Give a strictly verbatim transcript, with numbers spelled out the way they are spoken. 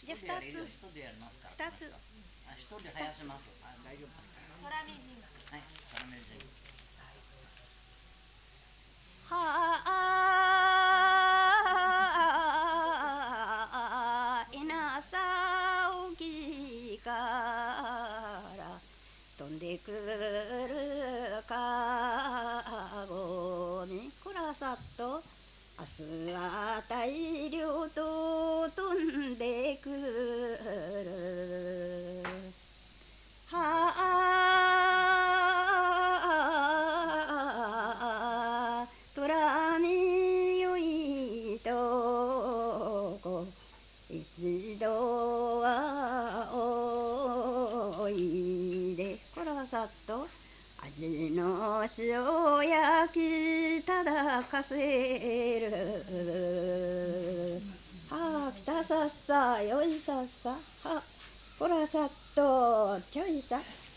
じゃあ二つ。 一人やりますから。 二つ。 あ、一人で生やします。あ、大丈夫。 トラメジン。 はい、トラメジン。 はあ、稲さ沖から飛んでくるかごにこらさっと明日は大量と飛んでくる。はあ、虎によいとこ一度はおいでこらさっと味の塩焼きただかせる。はあ、来たさっさよいさっさはこらさっとちょいさ